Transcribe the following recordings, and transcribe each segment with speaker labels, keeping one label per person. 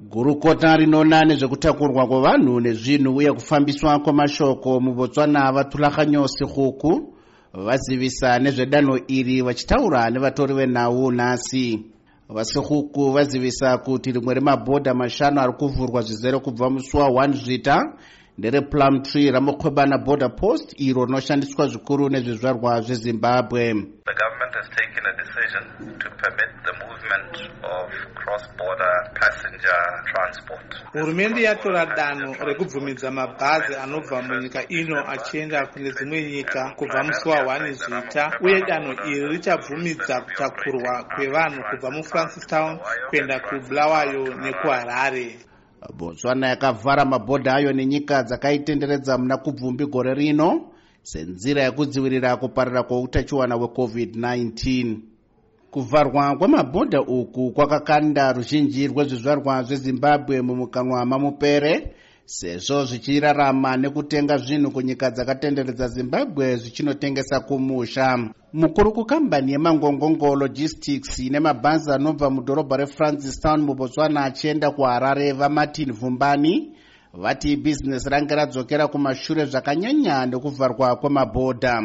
Speaker 1: Gurukota rinoona nezvekutakurwa kwevanhu nezvinhu uye kufambiswa kwamashoko muBotswana vatulakanyo Sekhuku vazivisa nezvedanho iri vachitaura nevatori venhau nhasi. Vasekhuku vazivisa kuti rimwe remabhodha mashanu ari kuvhurwa zvizere kubva musi wa1 Zvita nderePlumtree Ramokhwebana border post iro rinoshandiswa zvikuru nezvizvarwa zveZimbabwe.
Speaker 2: The government has taken a decision to permit the movement of cross-border passenger transport.
Speaker 3: Hurumende yatora danho rekubvumidza mabhazi anobva munyika ino achienda kune dzimwe nyika kubva musi wa1 Zvita, uye danho iri richabvumidza kutakurwa kwevanhu kubva muFrancistown kuenda kuBulawayo nekuHarare.
Speaker 1: Botswana yakavhara mabhodha ayo nenyika dzakaitenderedza muna kubvumbi gore rino senzira yekudzivirira kuparira kweutachiwana hweCovid-19. Kuvharwa kwemabhodha uku kwakakanda ruzhinji rwezvizvarwa zveZimbabwe mumukanwa mamupere, sezvo zvichirarama nekutenga zvinhu kunyika dzakatenderedza Zimbabwe zvichinotengesa kumusha. Mukuru kukambani yeMangongongo Logistics ine mabhazi anobva mudhorobha reFrancistown muBotswana achienda kuHarare vaMartin Vumbani vati business range radzokera kumashure zvakanyanya nekuvharwa kwemabhodha.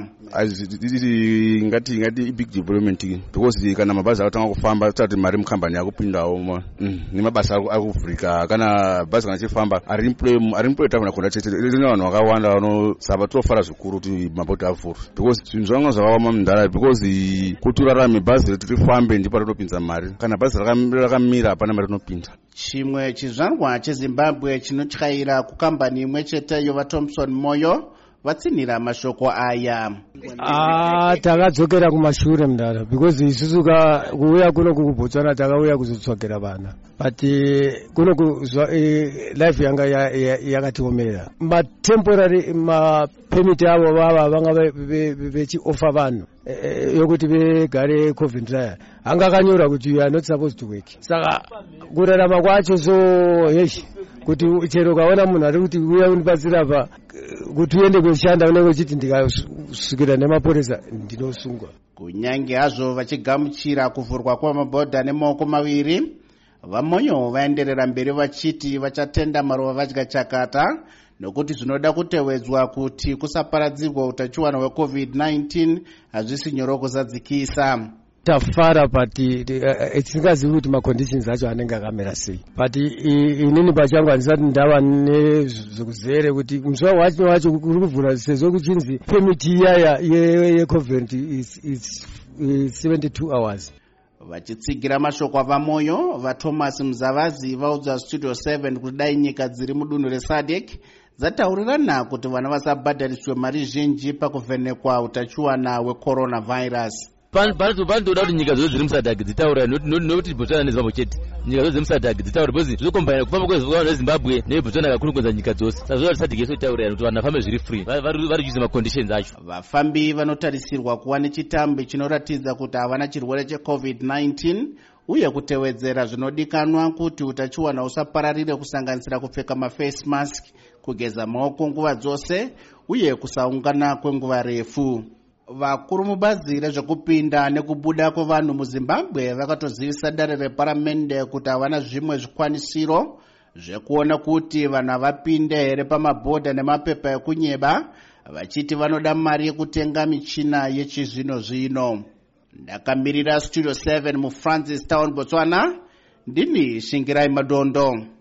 Speaker 4: Ngati big development because kana mabhazi akatanga kufamba tsati mari mukambani yakupindawo nemabasa akuvhurika kana bhazi kana chifamba arimploy tafuna kuda chete rino vanhu vakawanda vanosaba tofara zvikuru kuti mabhodha avhurwe because zvinhu zvanga zvakawama mundara because kuti urarame bhazi rifambe ndipo rinopinza mari kana bhazi rakamira hapana mari inopinda.
Speaker 1: Chimwe chizvarwa cheZimbabwe chinotyaira kukambani imwe chete yovaThompson Moyo vatsinhira mashoko aya.
Speaker 5: Takadzokera kumashure mndara because isusu kuuya kuno kuBotswana takauya kuzotsvagera vana but kuno life yanga yakatiomera. Matemporary permit avo vava vanga vechioffer vanhu yokuti vegare Coventry anga akanyora kuti you are not supposed to work. Saka kurarama kwacho so heshi kuti chero kaona munhu ari kuti uya unibatsira pa kuti uende kushanda unenge uchiti ndikasvikira nemapurisa ndinosungwa.
Speaker 1: Kunyange hazvo vachigamuchira kuvhurwa kwamabhodha nemaoko maviri, vamonyo vaenderera mberi vachiti vachatenda maruva vadya chakata nokuti zvinoda kutewedzwa kuti kusaparadzirwa utachiwana hweCovid-19 hazvisi nyoro kuzadzikisa.
Speaker 5: Tafara pati tisingazivi kuti maconditions acho anenge akamera sei, but inini pachangu handisati ndava nezvekuzere kuti musi wacho kuri kuvhura sezvo kuchinzi permit iyaya yeCovent is 72 hours.
Speaker 1: Vachitsigira mashoko avamoyo, vaThomas Mzavazi vaudza Studio 7 kuti dai nyika dziri mudunhu reSADC dzataurirana kuti vana vasabhadhariswe mari zhinji pakuvhenekwa utachiwana hwecoronavirus.
Speaker 6: Panoda kuti nyika dzose dziri muSADC dzitaura nokuti Botswana neZimbabwe chete. Nyika dzose dziri muSADC dzitaura because zvinokombaina kufamba kwezvikwana zveZimbabwe neBotswana kakuru kwedza nyika dzose. Saka zvinoda SADC yese itaura kuti vanhu vafambe zviri free vari kuchiza maconditions acho.
Speaker 1: Vafambi vanotarisirwa kuva nechitambi chinoratidza kuti havana chirwere cheCovid-19 uye kutewedzera zvinodikanwa kuti utachiwana usapararire kusanganisira kupfeka maface mask, kugeza maoko nguva dzose uye kusaungana kwenguva refu. Vakuru mubazi rezvekupinda nekubuda kwevanhu muZimbabwe vakatozivisa dare reparamende kuti havana zvimwe zvikwanisiro zvekuona kuti vanhu havapinde here pamabhodha nemapepa ekunyeba, vachiti vanoda mari yekutenga michina yechizvino zvino. Ndakamirira Studio 7 muFrancistown, Botswana, ndini Shingirai Madondo.